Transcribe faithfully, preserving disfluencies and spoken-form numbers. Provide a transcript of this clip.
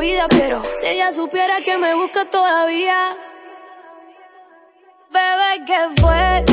vida, pero si ella supiera que me busca todavía. Bebé, ¿qué fue?